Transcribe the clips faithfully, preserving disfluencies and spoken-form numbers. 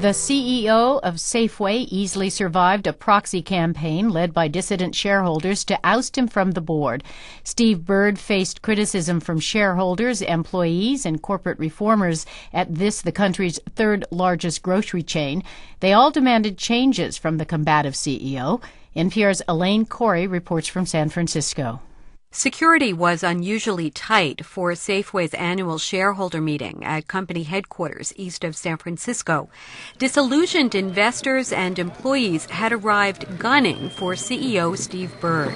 The C E O of Safeway easily survived a proxy campaign led by dissident shareholders to oust him from the board. Steve Bird faced criticism from shareholders, employees, and corporate reformers at this, the country's third largest grocery chain. They all demanded changes from the combative C E O. N P R's Elaine Corey reports from San Francisco. Security was unusually tight for Safeway's annual shareholder meeting at company headquarters east of San Francisco. Disillusioned investors and employees had arrived gunning for C E O Steve Bird.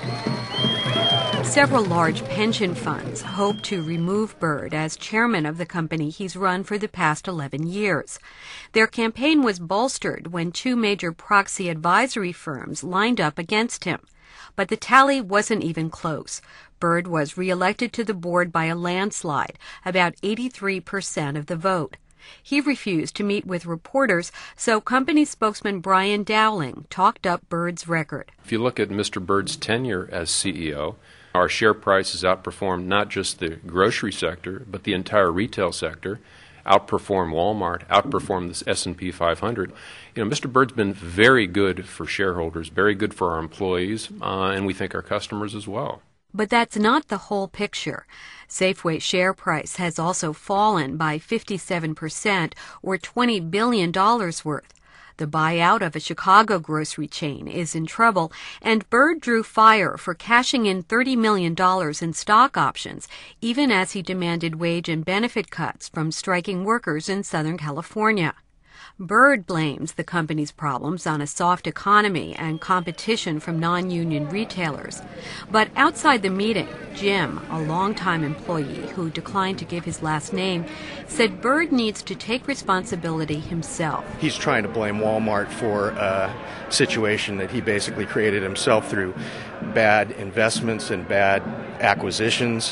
Several large pension funds hope to remove Bird as chairman of the company he's run for the past eleven years. Their campaign was bolstered when two major proxy advisory firms lined up against him. But the tally wasn't even close. Bird was reelected to the board by a landslide, about eighty-three percent of the vote. He refused to meet with reporters, so company spokesman Brian Dowling talked up Bird's record. If you look at Mister Bird's tenure as C E O, our share price has outperformed not just the grocery sector, but the entire retail sector, outperformed Walmart, outperformed the S and P five hundred. You know, Mister Bird's been very good for shareholders, very good for our employees, uh, and we think our customers as well. But that's not the whole picture. Safeway's share price has also fallen by fifty-seven percent, or twenty billion dollars worth. The buyout of a Chicago grocery chain is in trouble, and Bird drew fire for cashing in thirty million dollars in stock options, even as he demanded wage and benefit cuts from striking workers in Southern California. Bird blames the company's problems on a soft economy and competition from non-union retailers. But outside the meeting, Jim, a longtime employee who declined to give his last name, said Bird needs to take responsibility himself. He's trying to blame Walmart for a situation that he basically created himself through bad investments and bad acquisitions.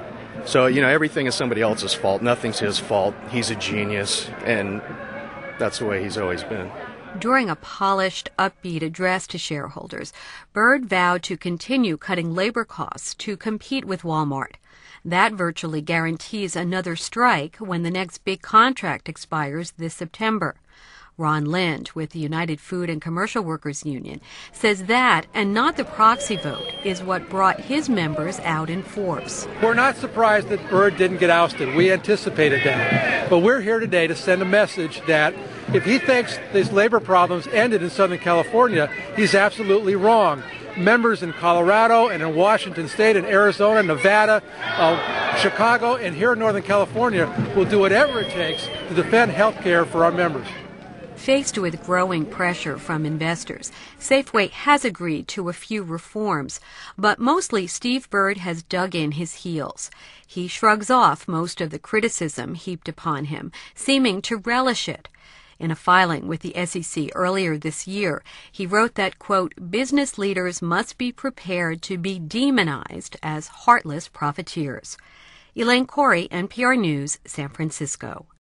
So, you know, everything is somebody else's fault. Nothing's his fault. He's a genius, and that's the way he's always been. During a polished, upbeat address to shareholders, Bird vowed to continue cutting labor costs to compete with Walmart. That virtually guarantees another strike when the next big contract expires this September. Ron Lind, with the United Food and Commercial Workers Union, says that, and not the proxy vote, is what brought his members out in force. We're not surprised that Bird didn't get ousted. We anticipated that. But we're here today to send a message that if he thinks these labor problems ended in Southern California, he's absolutely wrong. Members in Colorado and in Washington State and Arizona, Nevada, uh, Chicago, and here in Northern California will do whatever it takes to defend health care for our members. Faced with growing pressure from investors, Safeway has agreed to a few reforms, but mostly Steve Bird has dug in his heels. He shrugs off most of the criticism heaped upon him, seeming to relish it. In a filing with the S E C earlier this year, he wrote that, quote, business leaders must be prepared to be demonized as heartless profiteers. Elaine Corey, N P R News, San Francisco.